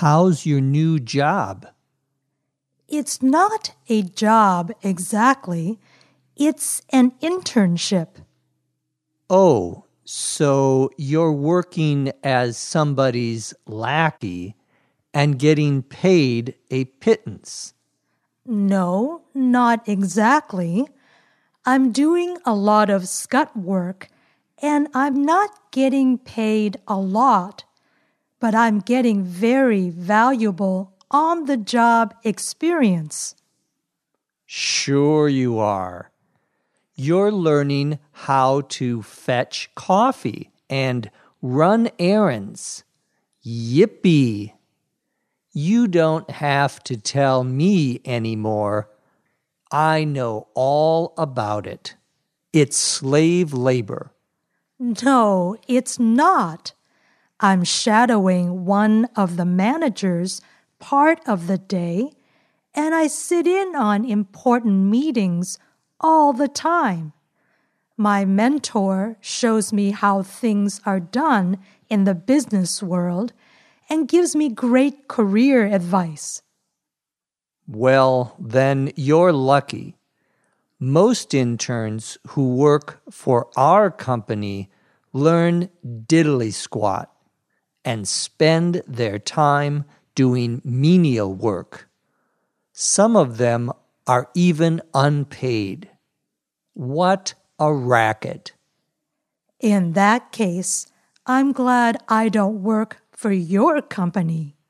How's your new job? It's not a job exactly. It's an internship. Oh, so you're working as somebody's lackey and getting paid a pittance. No, not exactly. I'm doing a lot of scut work, and I'm not getting paid a lot, but I'm getting very valuable on-the-job experience. Sure you are. You're learning how to fetch coffee and run errands. Yippee! You don't have to tell me anymore. I know all about it. It's slave labor. No, it's not. I'm shadowing one of the managers part of the day, and I sit in on important meetings all the time. My mentor shows me how things are done in the business world and gives me great career advice. Well, then you're lucky. Most interns who work for our company learn diddly squat and spend their time doing menial work. Some of them are even unpaid. What a racket! In that case, I'm glad I don't work for your company.